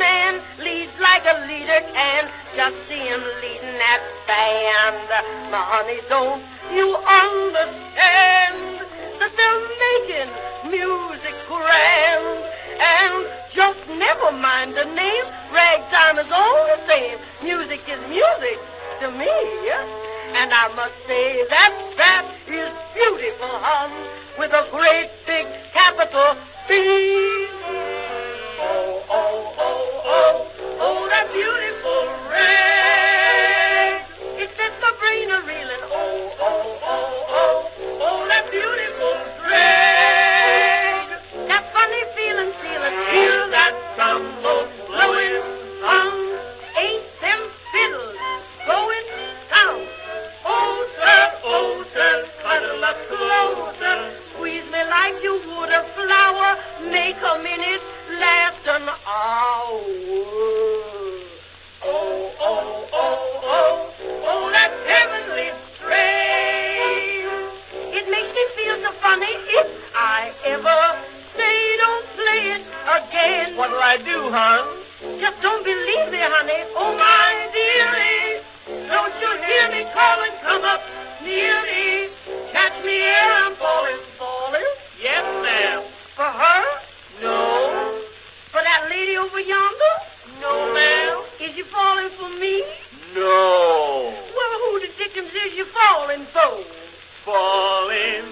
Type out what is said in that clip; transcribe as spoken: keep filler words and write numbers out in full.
man leads like a leader can. Just see him leading that band. My honey, don't you understand that they're making music grand? And just never mind the name, ragtime is all the same. Music is music to me. And I must say that that is beautiful, hon, with a great big capital B. Oh, oh, oh, oh, oh, that beautiful rag. It sets my brain a-reeling. Oh, oh, oh, oh, oh, that beautiful drag. That funny feeling, feeling, feel that trombone blowing on. Ain't them fiddles going down? Oh, sir, oh, sir, cuddle up closer. Squeeze me like you would a flower. Make a minute last an hour. Oh, oh, oh, oh, oh, that heavenly strain. It makes me feel so funny if I ever say don't play it again. What'll I do, hon? Just don't believe me, honey. Oh, my dearie. Don't you hear me calling? Come up near me. Catch me here, I'm falling, falling. Yes, ma'am. For her? No. For that lady over yonder? No, ma'am. Is you falling for me? No. Well, who the dickens is you falling for? Falling